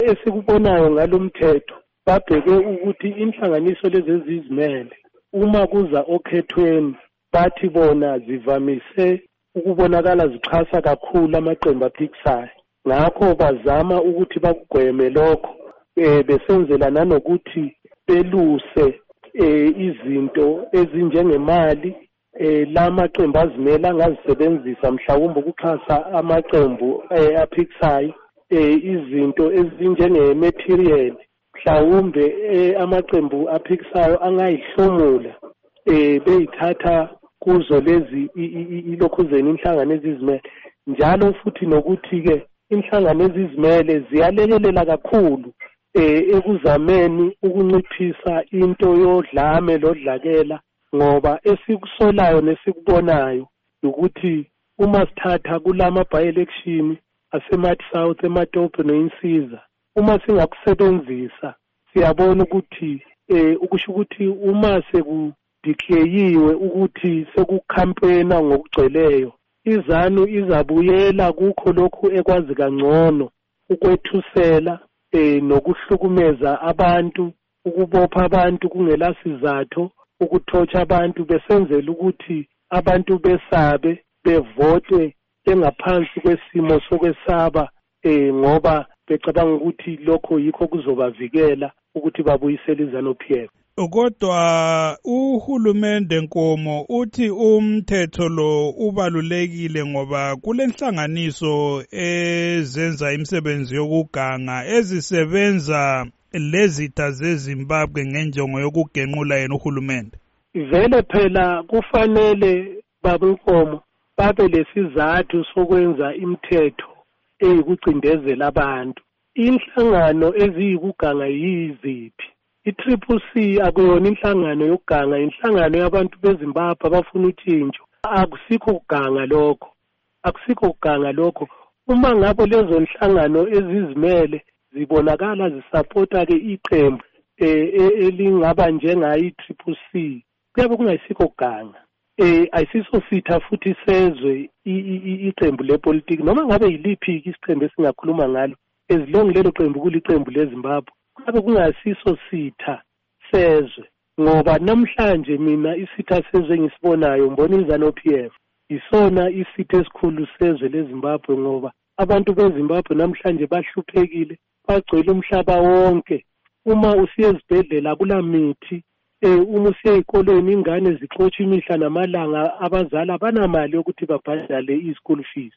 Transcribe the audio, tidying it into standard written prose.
esikubonayo ngalomthetho babheke ukuthi inhlanganiso lezi ezizimele uma kuza okhethweni bathi bona zivamise ukubonakala zixhasa kakhulu amaqembu aphikisayo. Ngakho bazama ukuthi bakugweme lokho besenzela nanokuthi beluse izinto ezinjengemali la maqembu azimela angazisebenzisa mhlawumbe ukuxhasa amaqembu aphikisayo izinto ezinjenge-material mhlawumbe amaqembu aphikisayo angayihlomula beyithatha kuzo lezi ilokhuzeni inhlangano ezizimele. Njalo futhi nokuthi-ke inhlangano ezizimele ziyalekelela kakhulu ekuzameni ukunciphisa into yodlame lodlakela, ngoba esikusolayo nesikubonayo ukuthi uma sithatha kulama by-election aseMathi South, eMatopo noInsiza, uma singakusebenzisa siyabona ukuthi ukusho ukuthi uma sekudeclareyiwe ukuthi sekukhampena ngokugcweleyo, iZANU izabuyela kukho lokhu ekwazi kangcono ukwethusela nokuhlukumeza abantu, ukubopha abantu kungela sizathu, ukuthotsha abantu besenzela ukuthi abantu besabe bevote engaphansi kwesimo sokwesaba ngoba becabanga ukuthi lokho yikho kuzobavikela ukuthi babuyisele iZANU-PF. Kodwa uhulumende Nkomo uthi umthetho lo ubalulekile ngoba kulenhlanganiso ezenza imisebenzi yokuganga ezisebenza lezitha zeZimbabwe ngenjongo yokugenqula yena uhulumende. Vele phela kufanele baba Nkomo babe lesizathu sokwenza imithetho eyikucindezela abantu. Inhlangano eziyikuganga yiziphi? I-CCC akuyona inhlangano yokuganga, inhlangano yabantu beZimbabwe abafuna utshintsho. Akusikho kuganga lokho, akusikho kuganga lokho. Uma ngabe lezo nhlangano ezizimele zibonakala zisapota-ke iqembu elingaba njengayo i-CCC, kuyabe kungayisikho kuganga. Ayisiso sitha futhi sezwe iqembu lepolitiki noma ngabe yiliphi isiqembu esingakhuluma ngalo, as long lelo qembu kuliqembu leZimbabwe, kuyabe kungasiso sitha sezwe. Ngoba namhlanje mina isitha sezwe ngisibonayo ngibona iZANU-PF isona isitha esikhulu sezwe leZimbabwe, ngoba abantu beZimbabwe namhlanje bahluphekile, bagcwele umhlaba wonke. Uma usiya ezibhedlela akula mithi, uma usiya ezikoleni ingane zixotsha imihla namalanga, abazali abanamali yokuthi babhadale i-school fees.